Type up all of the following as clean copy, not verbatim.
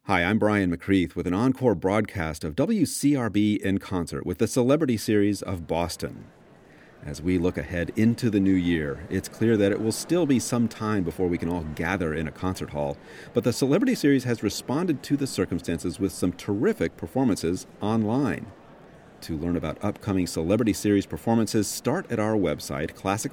Hi, I'm Brian McCreath with an encore broadcast of WCRB in concert with the Celebrity Series of Boston. As we look ahead into the new year, it's clear that it will still be some time before we can all gather in a concert hall, but the Celebrity Series has responded to the circumstances with some terrific performances online. To learn about upcoming Celebrity Series performances, start at our website,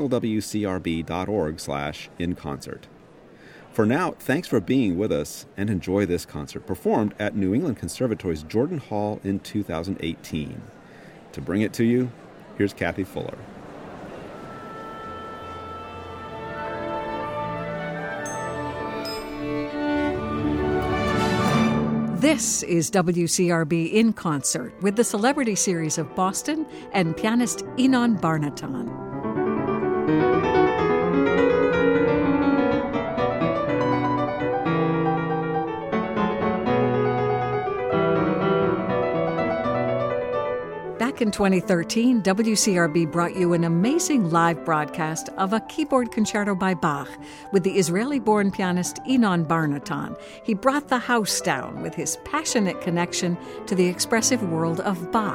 classicalwcrb.org/inconcert. For now, thanks for being with us and enjoy this concert performed at New England Conservatory's Jordan Hall in 2018. To bring it to you, here's Kathy Fuller. This is WCRB in concert with the Celebrity Series of Boston and pianist Inon Barnaton. Back in 2013, WCRB brought you an amazing live broadcast of a keyboard concerto by Bach with the Israeli-born pianist Inon Barnaton. He brought the house down with his passionate connection to the expressive world of Bach.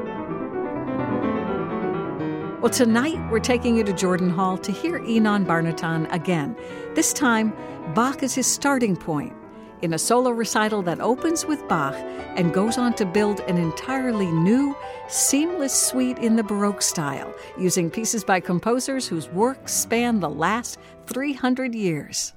Well, tonight we're taking you to Jordan Hall to hear Inon Barnaton again. This time, Bach is his starting point, in a solo recital that opens with Bach and goes on to build an entirely new, seamless suite in the Baroque style, using pieces by composers whose works span the last 300 years.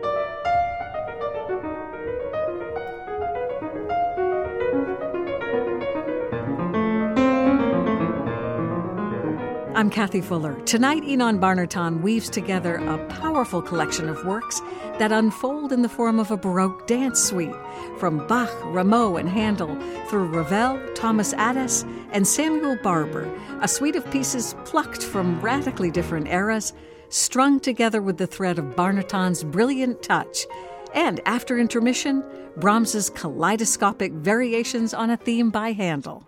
I'm Kathy Fuller. Tonight, Inon Barnaton weaves together a powerful collection of works that unfold in the form of a Baroque dance suite, from Bach, Rameau, and Handel, through Ravel, Thomas Adès, and Samuel Barber, a suite of pieces plucked from radically different eras, strung together with the thread of Barnaton's brilliant touch. And after intermission, Brahms's kaleidoscopic variations on a theme by Handel.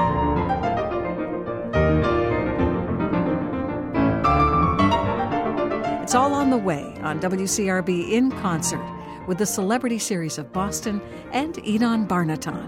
It's all on the way on WCRB in concert with the Celebrity Series of Boston and Inon Barnaton.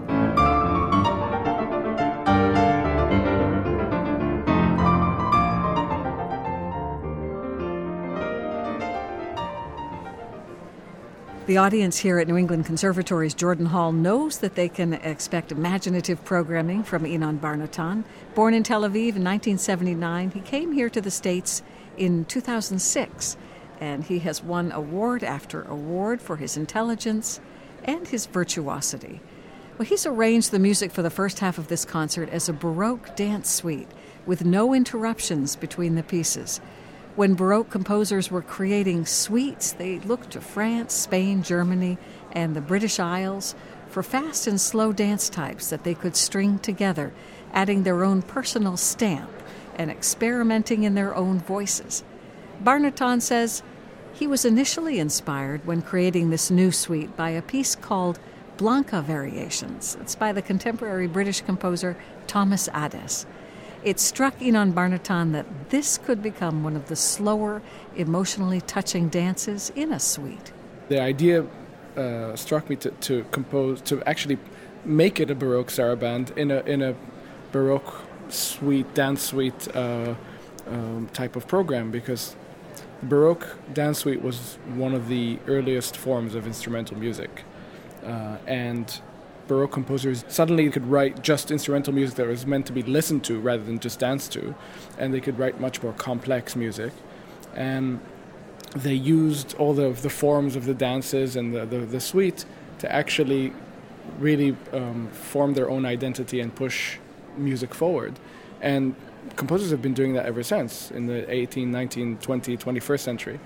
The audience here at New England Conservatory's Jordan Hall knows that they can expect imaginative programming from Inon Barnaton. Born in Tel Aviv in 1979, he came here to the States in 2006, and he has won award after award for his intelligence and his virtuosity. Well, he's arranged the music for the first half of this concert as a Baroque dance suite with no interruptions between the pieces. When Baroque composers were creating suites, they looked to France, Spain, Germany, and the British Isles for fast and slow dance types that they could string together, adding their own personal stamp and experimenting in their own voices. Barnaton says he was initially inspired when creating this new suite by a piece called Blanca Variations. It's by the contemporary British composer Thomas Adès. It struck Inon Barnaton that this could become one of the slower, emotionally touching dances in a suite. The idea struck me to compose, to actually make it a Baroque saraband in a Baroque suite, dance suite type of program, because Baroque dance suite was one of the earliest forms of instrumental music, and Baroque composers suddenly could write just instrumental music that was meant to be listened to rather than just danced to, and they could write much more complex music, and they used all the forms of the dances and the suite to actually really form their own identity and push music forward. And composers have been doing that ever since, in the 18, 19, 20, 21st century,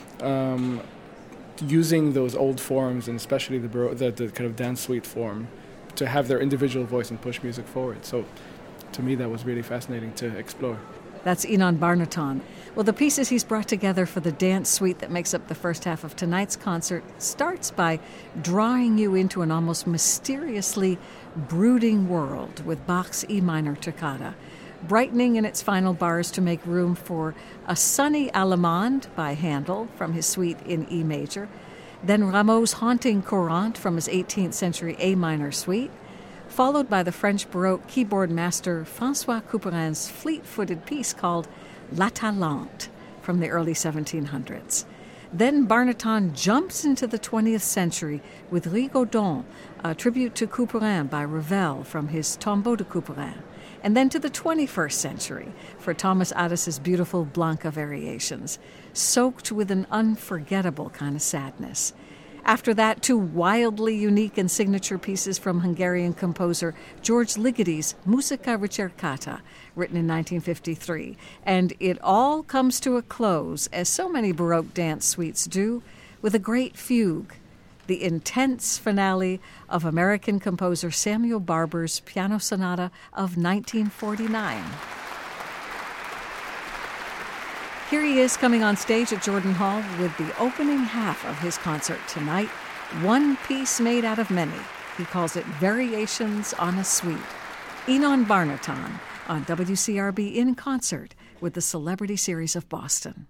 using those old forms, and especially the kind of dance suite form, to have their individual voice and push music forward. So to me that was really fascinating to explore. That's Inon Barnaton. Well, the pieces he's brought together for the dance suite that makes up the first half of tonight's concert starts by drawing you into an almost mysteriously brooding world with Bach's E minor toccata, brightening in its final bars to make room for a sunny Allemande by Handel from his suite in E major, then Rameau's haunting Courante from his 18th century A minor suite, followed by the French Baroque keyboard master François Couperin's fleet-footed piece called La Talente from the early 1700s. Then Barnaton jumps into the 20th century with Rigaudon, a tribute to Couperin by Ravel from his Tombeau de Couperin, and then to the 21st century for Thomas Addis's beautiful Blanca variations, soaked with an unforgettable kind of sadness. After that, two wildly unique and signature pieces from Hungarian composer George Ligoti's Musica Ricercata, written in 1953. And it all comes to a close, as so many Baroque dance suites do, with a great fugue, the intense finale of American composer Samuel Barber's Piano Sonata of 1949. Here he is coming on stage at Jordan Hall with the opening half of his concert tonight, one piece made out of many. He calls it Variations on a Suite. Enon Barnaton on WCRB in concert with the Celebrity Series of Boston.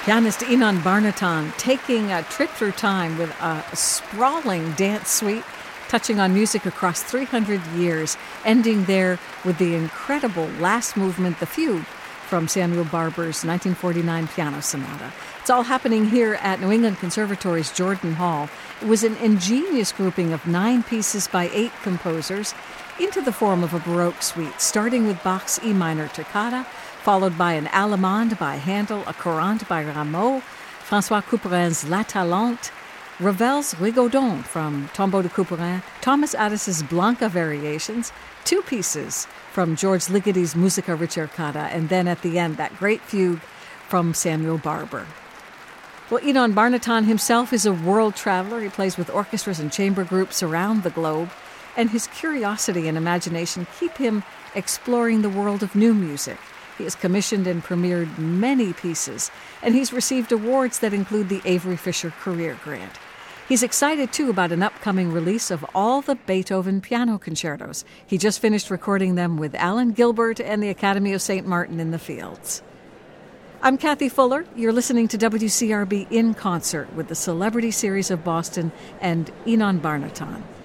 Pianist Ynon Barnaton taking a trip through time with a sprawling dance suite, touching on music across 300 years, ending there with the incredible last movement, the Fugue, from Samuel Barber's 1949 piano sonata. It's all happening here at New England Conservatory's Jordan Hall. It was an ingenious grouping of 9 pieces by 8 composers into the form of a Baroque suite, starting with Bach's E minor toccata, followed by an Allemande by Handel, a Courante by Rameau, François Couperin's La Talente, Ravel's Rigaudon from Tombeau de Couperin, Thomas Addis's Blanca Variations, 2 pieces from George Ligoti's Musica Ricercata, and then at the end, that great fugue from Samuel Barber. Well, Ynon Barnaton himself is a world traveler. He plays with orchestras and chamber groups around the globe, and his curiosity and imagination keep him exploring the world of new music. He has commissioned and premiered many pieces, and he's received awards that include the Avery Fisher Career Grant. He's excited, too, about an upcoming release of all the Beethoven piano concertos. He just finished recording them with Alan Gilbert and the Academy of St. Martin in the Fields. I'm Kathy Fuller. You're listening to WCRB in Concert with the Celebrity Series of Boston and Ynon Barnaton.